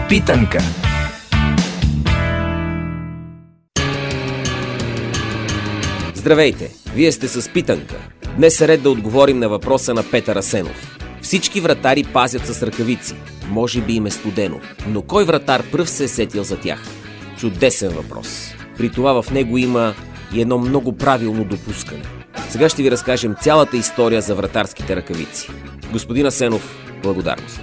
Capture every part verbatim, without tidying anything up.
Питанка. Здравейте! Вие сте с Питанка. Днес е ред да отговорим на въпроса на Петър Асенов. Всички вратари пазят с ръкавици. Може би им е студено. Но кой вратар пръв се е сетил за тях? Чудесен въпрос. При това в него има и едно много правилно допускане. Сега ще ви разкажем цялата история за вратарските ръкавици. Господин Асенов, благодарности.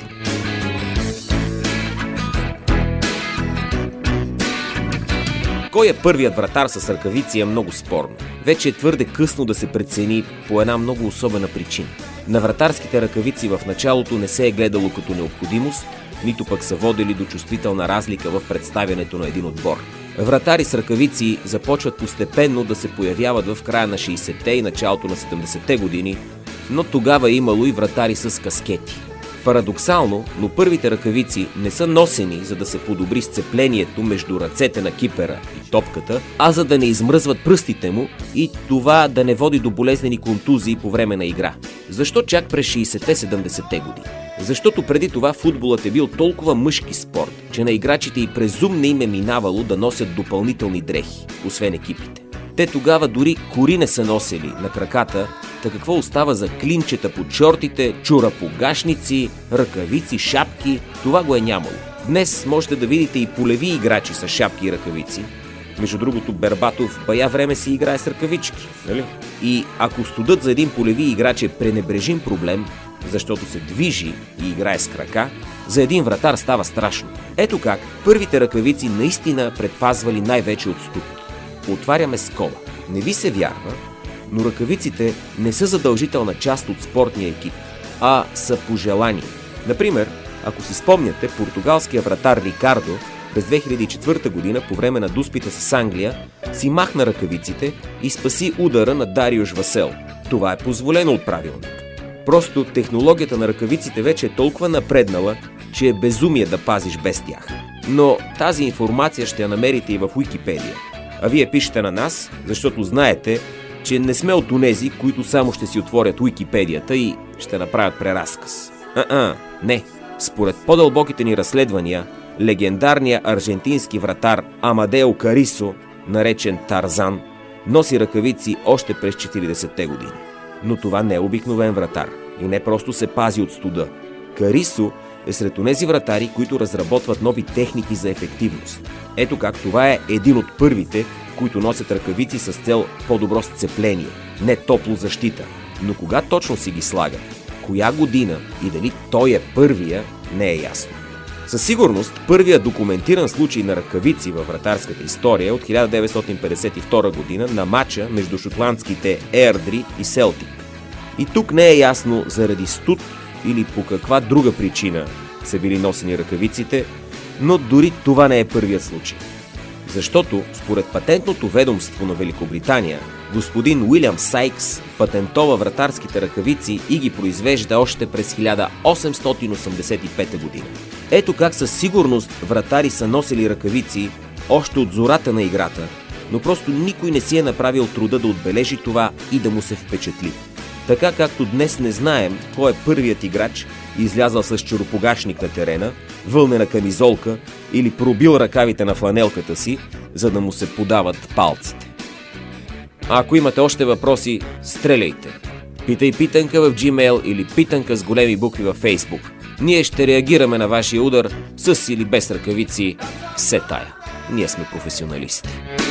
Кой е първият вратар с ръкавици е много спорно. Вече е твърде късно да се прецени по една много особена причина. На вратарските ръкавици в началото не се е гледало като необходимост, нито пък са водили до чувствителна разлика в представянето на един отбор. Вратари с ръкавици започват постепенно да се появяват в края на шейсетте и началото на седемдесетте години, но тогава е имало и вратари с каскети. Парадоксално, но първите ръкавици не са носени, за да се подобри сцеплението между ръцете на кипера и топката, а за да не измръзват пръстите му и това да не води до болезнени контузии по време на игра. Защо чак през шейсетте-седемдесетте години? Защото преди това футболът е бил толкова мъжки спорт, че на играчите и презум не им е минавало да носят допълнителни дрехи, освен екипите. Те тогава дори кори не са носили на краката, та какво остава за клинчета под шортите, чорапогашници, ръкавици, шапки, това го е нямало. Днес можете да видите и полеви играчи с шапки и ръкавици. Между другото, Бербатов в бая време си играе с ръкавички, нали? И ако студът за един полеви играч е пренебрежим проблем, защото се движи и играе с крака, за един вратар става страшно. Ето как първите ръкавици наистина предпазвали най-вече от студ. Отваряме скоба. Не ви се вярва, но ръкавиците не са задължителна част от спортния екип, а са пожелани. Например, ако си спомняте, португалския вратар Рикардо през две хиляди и четвърта година по време на дуспита с Англия си махна ръкавиците и спаси удара на Дариуш Васел. Това е позволено от правилник. Просто технологията на ръкавиците вече е толкова напреднала, че е безумие да пазиш без тях. Но тази информация ще я намерите и в Уикипедия. А вие пишете на нас, защото знаете, че не сме от онези, които само ще си отворят Уикипедията и ще направят преразказ. А-а, не. Според по-дълбоките ни разследвания, легендарният аржентински вратар Амадео Карисо, наречен Тарзан, носи ръкавици още през четиридесетте години. Но това не е обикновен вратар и не просто се пази от студа. Карисо е сред онези вратари, които разработват нови техники за ефективност. Ето как това е един от първите, които носят ръкавици с цел по-добро сцепление, не топло защита. Но кога точно си ги слагат, коя година и дали той е първия, не е ясно. Със сигурност, първият документиран случай на ръкавици във вратарската история е от хиляда деветстотин петдесет и втора година на мача между шотландските Еърдри и Селтик. И тук не е ясно заради студ или по каква друга причина са били носени ръкавиците, но дори това не е първият случай. Защото, според патентното ведомство на Великобритания, господин Уилям Сайкс патентова вратарските ръкавици и ги произвежда още през хиляда осемстотин осемдесет и пета година. Ето как със сигурност вратари са носили ръкавици още от зората на играта, но просто никой не си е направил труда да отбележи това и да му се впечатли. Така както днес не знаем кой е първият играч, излязъл с чоропогашник на терена, вълнена камизолка или пробил ръкавите на фланелката си, за да му се подават палците. А ако имате още въпроси, стреляйте. Питай Питанка в Gmail или Питанка с големи букви във Facebook. Ние ще реагираме на вашия удар с или без ръкавици, все тая. Ние сме професионалисти.